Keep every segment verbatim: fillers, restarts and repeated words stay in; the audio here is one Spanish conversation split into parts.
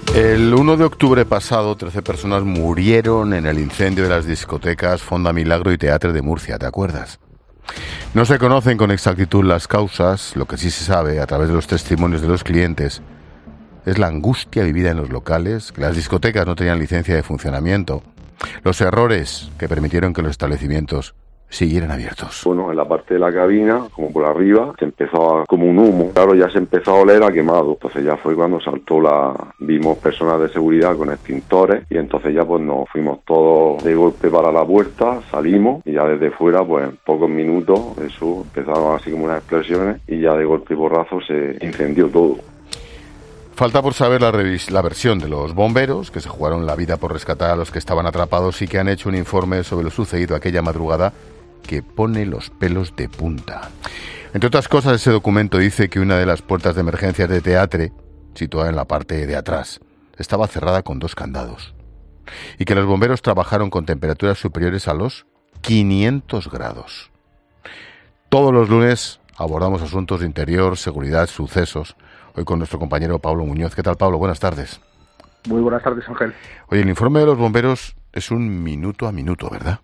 El uno de octubre pasado, trece personas murieron en el incendio de las discotecas Fonda Milagro y Teatre de Murcia, ¿te acuerdas? No se conocen con exactitud las causas, lo que sí se sabe, a través de los testimonios de los clientes, es la angustia vivida en los locales, que las discotecas no tenían licencia de funcionamiento, los errores que permitieron que los establecimientos siguieran abiertos. Bueno, en la parte de la cabina, como por arriba, se empezaba como un humo. Claro, ya se empezó a oler a quemado. Entonces ya fue cuando saltó la... Vimos personas de seguridad con extintores y entonces ya pues nos fuimos todos de golpe para la puerta, salimos y ya desde fuera, pues en pocos minutos, eso, empezaron así como unas explosiones y ya de golpe y porrazo se incendió todo. Falta por saber la, revis- la versión de los bomberos, que se jugaron la vida por rescatar a los que estaban atrapados y que han hecho un informe sobre lo sucedido aquella madrugada que pone los pelos de punta. Entre otras cosas, ese documento dice que una de las puertas de emergencias de Teatre, situada en la parte de atrás, estaba cerrada con dos candados y que los bomberos trabajaron con temperaturas superiores a los quinientos grados. Todos los lunes abordamos asuntos de interior, seguridad, sucesos. Hoy con nuestro compañero Pablo Muñoz. ¿Qué tal, Pablo? Buenas tardes. Muy buenas tardes, Ángel. Oye, el informe de los bomberos es un minuto a minuto, ¿verdad?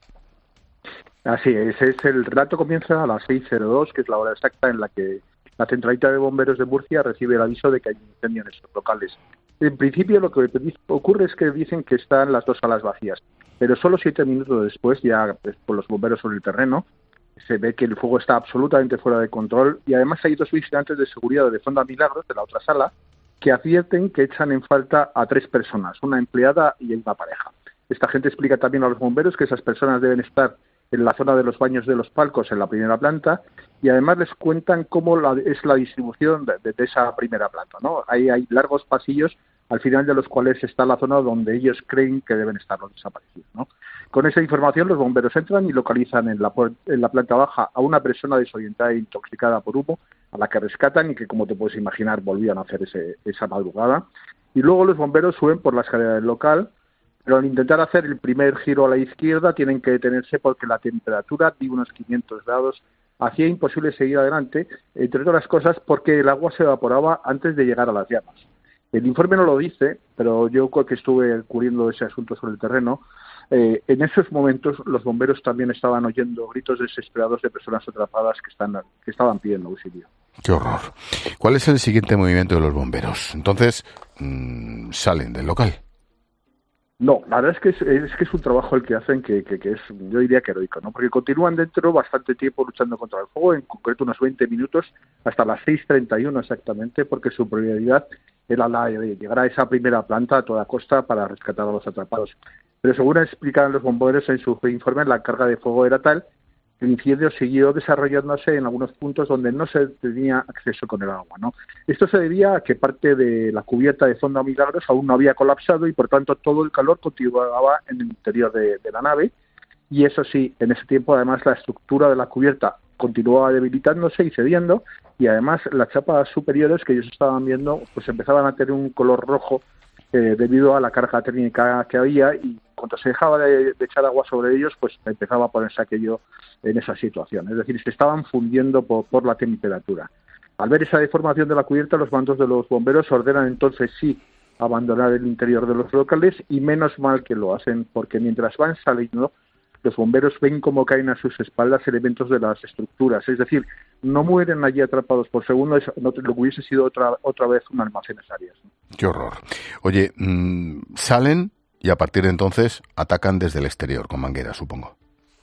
Así es, es el relato comienza a las seis cero dos, que es la hora exacta en la que la Centralita de Bomberos de Murcia recibe el aviso de que hay un incendio en estos locales. En principio lo que ocurre es que dicen que están las dos salas vacías, pero solo siete minutos después, ya pues, por los bomberos sobre el terreno, se ve que el fuego está absolutamente fuera de control y además hay dos vigilantes de seguridad de Fonda Milagros, de la otra sala, que advierten que echan en falta a tres personas, una empleada y una pareja. Esta gente explica también a los bomberos que esas personas deben estar en la zona de los baños de los palcos en la primera planta y además les cuentan cómo la, es la distribución de, de, de esa primera planta, ¿no? Ahí hay largos pasillos al final de los cuales está la zona donde ellos creen que deben estar los desaparecidos, ¿no? Con esa información los bomberos entran y localizan en la, en la planta baja a una persona desorientada e intoxicada por humo, a la que rescatan y que, como te puedes imaginar, volvían a hacer ese, esa madrugada. Y luego los bomberos suben por la escalera del local, pero al intentar hacer el primer giro a la izquierda tienen que detenerse porque la temperatura de unos quinientos grados hacía imposible seguir adelante, entre otras cosas porque el agua se evaporaba antes de llegar a las llamas. El informe no lo dice, pero yo que estuve cubriendo ese asunto sobre el terreno, eh, en esos momentos los bomberos también estaban oyendo gritos desesperados de personas atrapadas que, están, que estaban pidiendo auxilio. ¡Qué horror! ¿Cuál es el siguiente movimiento de los bomberos? Entonces, mmm, salen del local. No, la verdad es que es, es que es un trabajo el que hacen que, que, que es, yo diría que heroico, ¿no? Porque continúan dentro bastante tiempo luchando contra el fuego, en concreto unos veinte minutos, hasta las seis treinta y uno exactamente, porque su prioridad era la de llegar a esa primera planta a toda costa para rescatar a los atrapados. Pero según explicaban los bomberos en su informe, la carga de fuego era tal que el incendio siguió desarrollándose en algunos puntos donde no se tenía acceso con el agua, ¿no? Esto se debía a que parte de la cubierta de Fonda Milagros aún no había colapsado y por tanto todo el calor continuaba en el interior de, de la nave y eso sí, en ese tiempo además la estructura de la cubierta continuaba debilitándose y cediendo y además las chapas superiores que ellos estaban viendo pues empezaban a tener un color rojo eh, debido a la carga térmica que había y cuando se dejaba de, de echar agua sobre ellos, pues empezaba a ponerse aquello en esa situación. Es decir, se estaban fundiendo por, por la temperatura. Al ver esa deformación de la cubierta, los mandos de los bomberos ordenan entonces sí abandonar el interior de los locales y menos mal que lo hacen, porque mientras van saliendo, los bomberos ven cómo caen a sus espaldas elementos de las estructuras. Es decir, no mueren allí atrapados por segundo, lo que hubiese sido otra, otra vez un almacén áreas. ¡Qué horror! Oye, mmm, salen... y a partir de entonces atacan desde el exterior, con mangueras, supongo.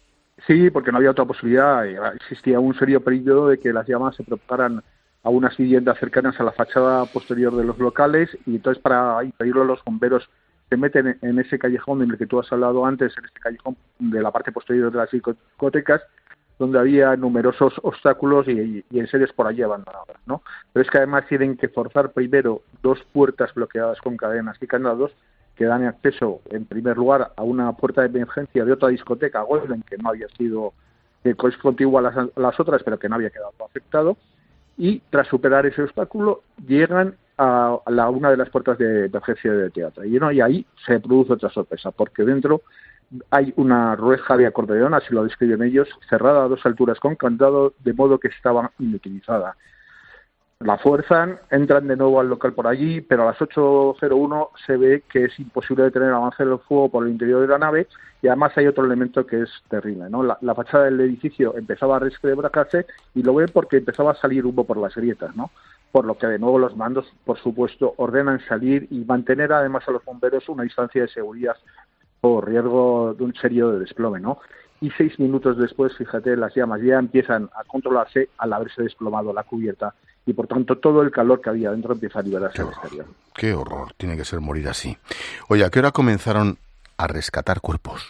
Sí, porque no había otra posibilidad. Existía un serio peligro de que las llamas se propagaran a unas viviendas cercanas a la fachada posterior de los locales y entonces para impedirlo los bomberos se meten en ese callejón en el que tú has hablado antes, en este callejón de la parte posterior de las discotecas, donde había numerosos obstáculos y, y enseres por allí abandonados, ¿no? Pero es que además tienen que forzar primero dos puertas bloqueadas con cadenas y candados que dan acceso, en primer lugar, a una puerta de emergencia de otra discoteca, Golden, que no había sido, que es contigua a las, a las otras, pero que no había quedado afectado, y tras superar ese obstáculo, llegan a, a la, una de las puertas de emergencia del teatro. Y, ¿no? y ahí se produce otra sorpresa, porque dentro hay una rueja de acordeón, así lo describen ellos, cerrada a dos alturas con candado, de modo que estaba inutilizada. La fuerzan, entran de nuevo al local por allí, pero a las ocho cero uno se ve que es imposible detener el avance del fuego por el interior de la nave, y además hay otro elemento que es terrible, ¿no? La, la fachada del edificio empezaba a resquebrajarse, y lo ven porque empezaba a salir humo por las grietas, ¿no? Por lo que de nuevo los mandos, por supuesto, ordenan salir y mantener además a los bomberos una distancia de seguridad por riesgo de un serio desplome, ¿no? Y seis minutos después, fíjate, las llamas ya empiezan a controlarse al haberse desplomado la cubierta, y por tanto todo el calor que había dentro empieza a liberarse al exterior. Qué horror, tiene que ser morir así. Oye, ¿a qué hora comenzaron a rescatar cuerpos?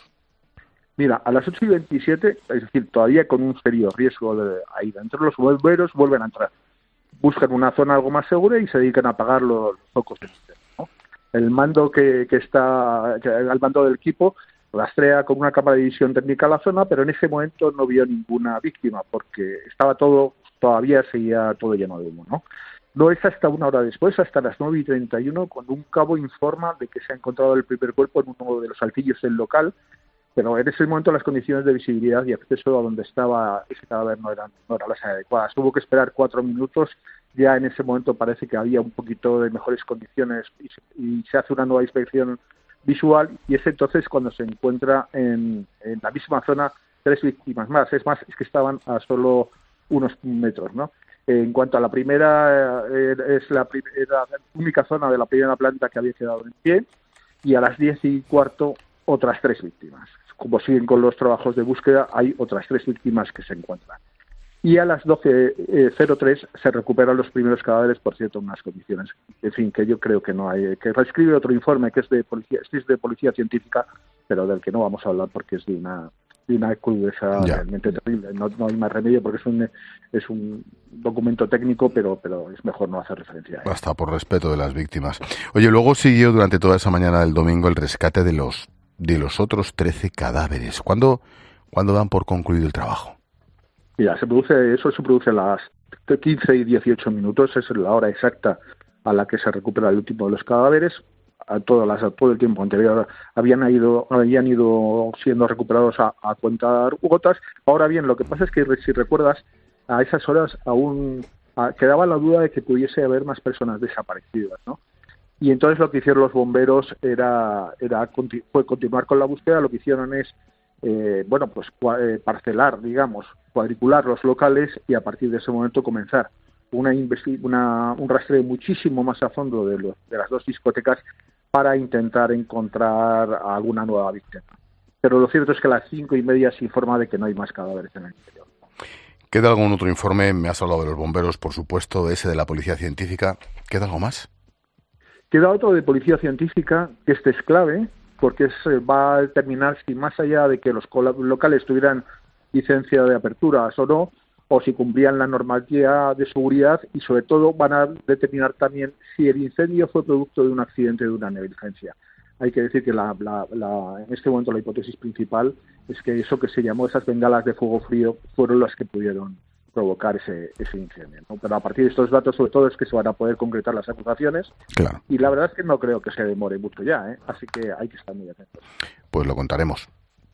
Mira, a las ocho y veintisiete, es decir, todavía con un serio riesgo de ahí dentro, los bomberos vuelven a entrar, buscan una zona algo más segura y se dedican a apagar los focos de incendio, ¿no? El mando que, que está, que, al mando del equipo, rastrea con una cámara de visión técnica la zona, pero en ese momento no vio ninguna víctima, porque estaba todo, todavía seguía todo lleno de humo, ¿no? No es hasta una hora después, hasta las nueve y treinta y uno, cuando un cabo informa de que se ha encontrado el primer cuerpo en uno de los altillos del local, pero en ese momento las condiciones de visibilidad y acceso a donde estaba ese cadáver no eran, no eran las adecuadas. Tuvo que esperar cuatro minutos, ya en ese momento parece que había un poquito de mejores condiciones y se, y se hace una nueva inspección visual, y es entonces cuando se encuentra en, en la misma zona tres víctimas más. Es más, es que estaban a solo unos metros, ¿no? En cuanto a la primera, eh, es la, prim- era la única zona de la primera planta que había quedado en pie, y a las diez y cuarto otras tres víctimas. Como siguen con los trabajos de búsqueda, hay otras tres víctimas que se encuentran. Y a las doce cero tres se recuperan los primeros cadáveres, por cierto, en unas condiciones, en fin, que yo creo que no hay, que reescribe otro informe que es de policía, este es de policía científica, pero del que no vamos a hablar porque es de una de una crudeza ya. Realmente terrible. No, no hay más remedio porque es un es un documento técnico, pero pero es mejor no hacer referencia a él. Basta, por respeto de las víctimas. Oye, luego siguió durante toda esa mañana del domingo el rescate de los de los otros trece cadáveres. ¿Cuándo, ¿cuándo dan por concluido el trabajo? Mira, se produce, eso se produce a las quince y dieciocho minutos, es la hora exacta a la que se recupera el último de los cadáveres. A todo, las, a todo el tiempo anterior habían ido, habían ido siendo recuperados a, a cuentar gotas. Ahora bien, lo que pasa es que, si recuerdas, a esas horas aún a, quedaba la duda de que pudiese haber más personas desaparecidas, ¿no? Y entonces lo que hicieron los bomberos era, era fue continuar con la búsqueda. Lo que hicieron es, eh, bueno, pues parcelar, digamos, cuadricular los locales, y a partir de ese momento comenzar una, investi- una un rastreo muchísimo más a fondo de, los, de las dos discotecas para intentar encontrar a alguna nueva víctima. Pero lo cierto es que a las cinco y media se informa de que no hay más cadáveres en el interior. ¿Queda algún otro informe? Me has hablado de los bomberos, por supuesto, de ese de la policía científica. ¿Queda algo más? Queda otro de policía científica, que este es clave, porque es, va a determinar si, más allá de que los locales tuvieran licencia de aperturas o no, o si cumplían la normativa de seguridad, y sobre todo van a determinar también si el incendio fue producto de un accidente o de una negligencia. Hay que decir que la, la, la, en este momento la hipótesis principal es que eso que se llamó esas bengalas de fuego frío fueron las que pudieron provocar ese, ese incendio, ¿no? Pero a partir de estos datos, sobre todo, es que se van a poder concretar las acusaciones. Claro. Y la verdad es que no creo que se demore mucho ya, ¿eh? Así que hay que estar muy atentos. Pues lo contaremos.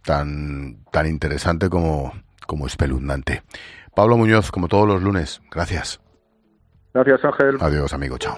Tan, tan interesante como, como espeluznante. Pablo Muñoz, como todos los lunes, gracias. Gracias, Ángel. Adiós, amigo, chao.